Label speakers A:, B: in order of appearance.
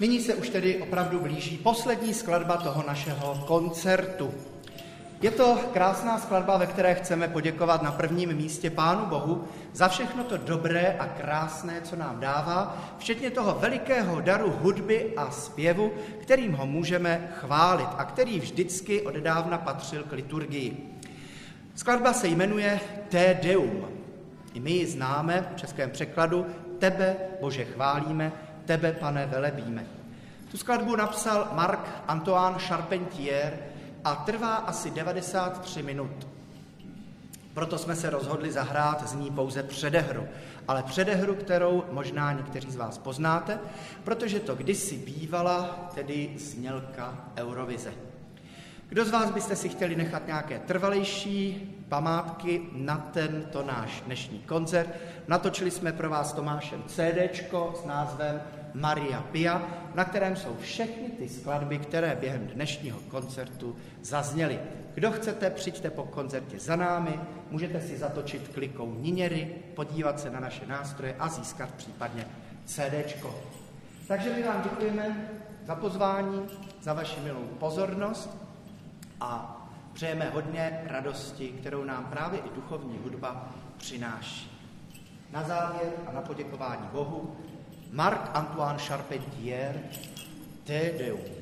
A: Nyní se už tedy opravdu blíží poslední skladba toho našeho koncertu. Je to krásná skladba, ve které chceme poděkovat na prvním místě Pánu Bohu za všechno to dobré a krásné, co nám dává, včetně toho velikého daru hudby a zpěvu, kterým ho můžeme chválit a který vždycky odedávna patřil k liturgii. Skladba se jmenuje Te Deum. I my ji známe v českém překladu Tebe, Bože, chválíme, Tebe, Pane, velebíme. Tu skladbu napsal Marc-Antoine Charpentier a trvá asi 93 minut. Proto jsme se rozhodli zahrát z ní pouze předehru, ale předehru, kterou možná někteří z vás poznáte, protože to kdysi bývala tedy znělka Eurovize. Kdo z vás byste si chtěli nechat nějaké trvalejší památky na tento náš dnešní koncert? Natočili jsme pro vás s Tomášem CDčko s názvem Maria Pia, na kterém jsou všechny ty skladby, které během dnešního koncertu zazněly. Kdo chcete, přijďte po koncertě za námi, můžete si zatočit klikou Niněry, podívat se na naše nástroje a získat případně CDčko. Takže my vám děkujeme za pozvání, za vaši milou pozornost a přejeme hodně radosti, kterou nám právě i duchovní hudba přináší. Na závěr a na poděkování Bohu Marc-Antoine Charpentier, Te Deum.